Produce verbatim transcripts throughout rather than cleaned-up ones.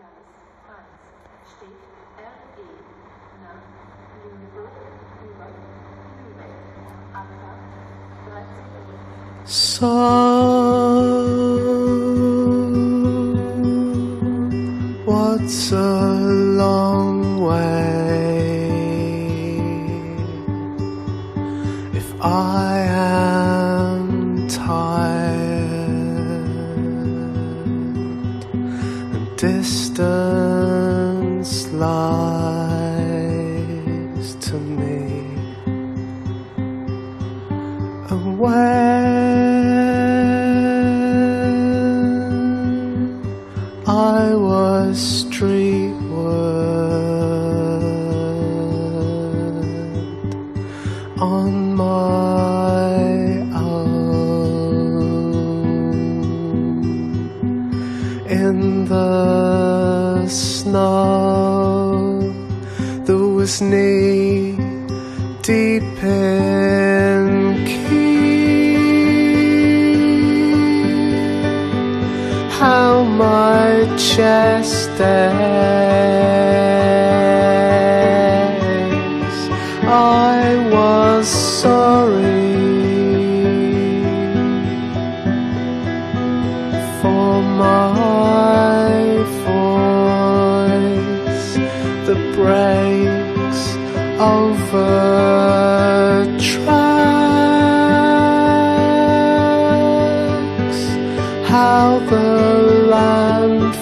So what's a long way if I am tired and distance lies to me and when I was streetward on my own in the snow that was knee deep in key. How my chest aches, I was sorry for my voice that breaks over tracks. How the land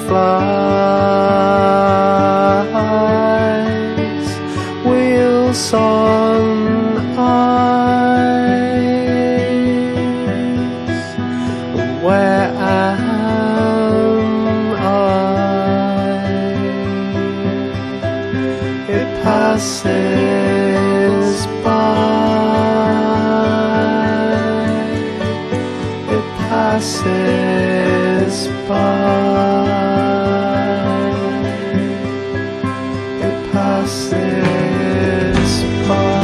flies, wheels on ice. Where am I? It passes by. It passes by. It passes by.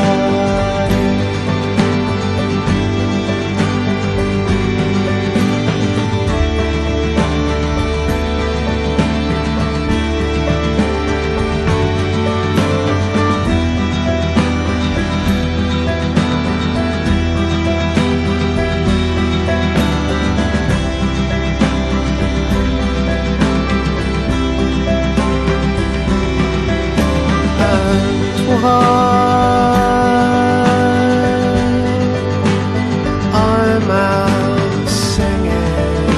I'm out singing,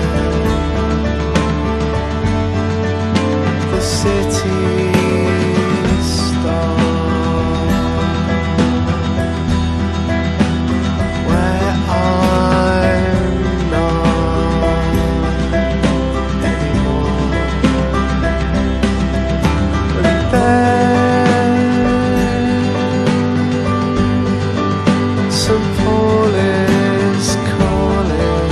the city star, where I'm not anymore. And then Saint Paul is calling,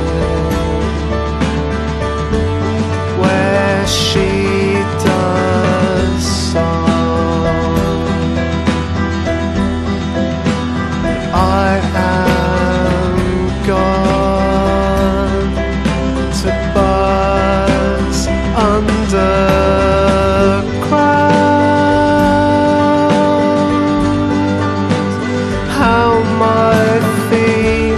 where she does song. I am gone to buzz underground. How my feet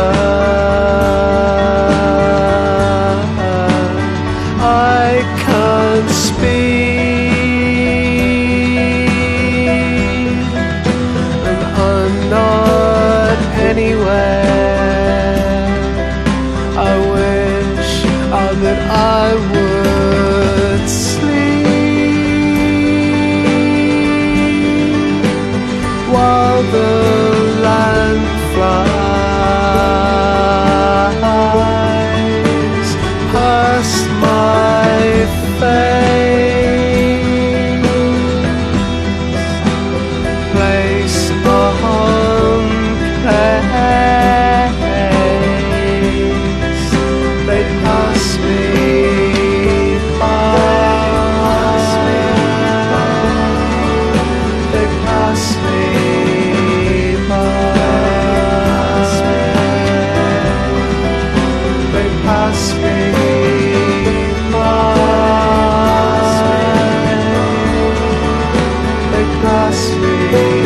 hurt, I can't speak, and I'm not anywhere. I wish oh, that I would sleep while the land flies past my face, place on place. They pass me by, they pass me by. They pass me me.